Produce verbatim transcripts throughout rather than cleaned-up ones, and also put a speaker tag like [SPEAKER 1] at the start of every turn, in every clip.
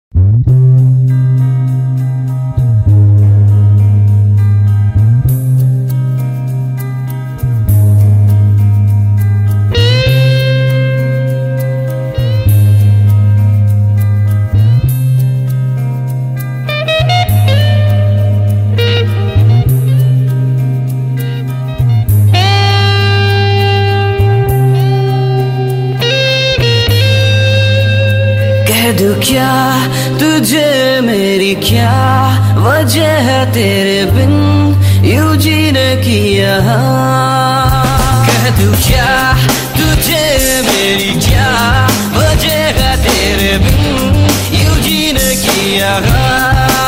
[SPEAKER 1] दूं क्या तुझे मेरी क्या वजह है तेरे बिन यूं जीने की यहाँ। कह दूं क्या तुझे मेरी क्या वजह है तेरे बिन यूं जीने की यहाँ।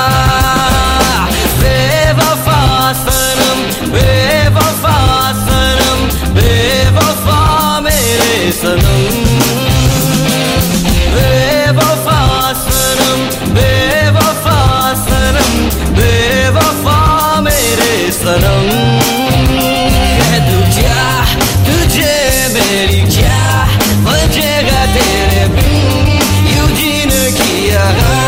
[SPEAKER 1] बेवफा सनम बेवफा सनम बेवफा मेरे सनम बेवफा सनम बेवफा सनम बेवफा मेरे सनम। कह दूं क्या तुझे मेरी क्या वजह है तेरे बिन यूं जीने की यहाँ।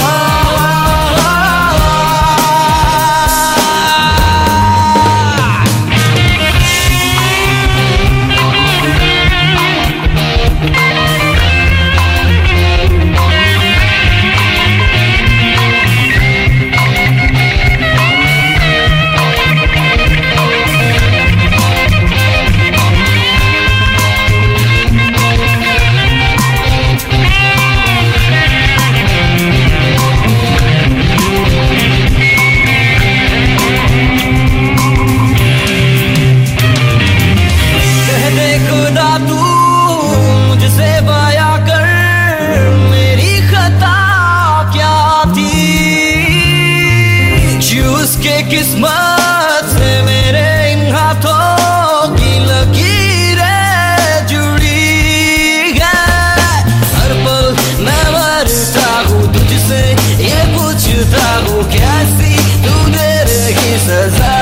[SPEAKER 1] किस्मत से मेरे इन हाथों की लकीरें जुड़ी है। हर पल मैं मरता हूँ तुझसे ये पूछता हूँ कैसी तूने रही सजा।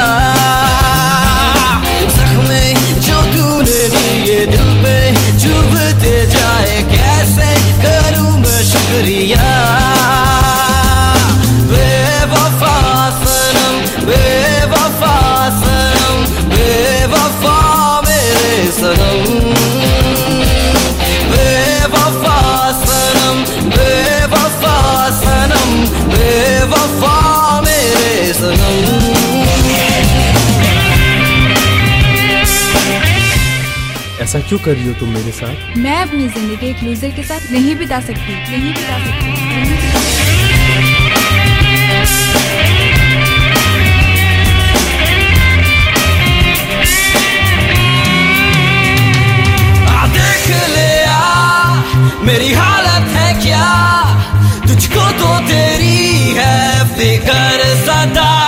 [SPEAKER 1] जख्मे जो तूने दिए दिल पे चुभते जाए कैसे करूँ मैं शुक्रिया। बेवफा सनम बेवफा सनम बेवफा मेरे सनम बेवफा सनम बेवफा सनम बेवफा मेरे सनम।
[SPEAKER 2] ऐसा क्यों कर रही हो तुम मेरे साथ?
[SPEAKER 3] मैं अपनी जिंदगी एक लूजर के साथ नहीं बिता सकती नहीं बिता सकती नहीं बिता सकती।
[SPEAKER 1] मेरी हालत है क्या तुझको तो तेरी है फिकर सदा।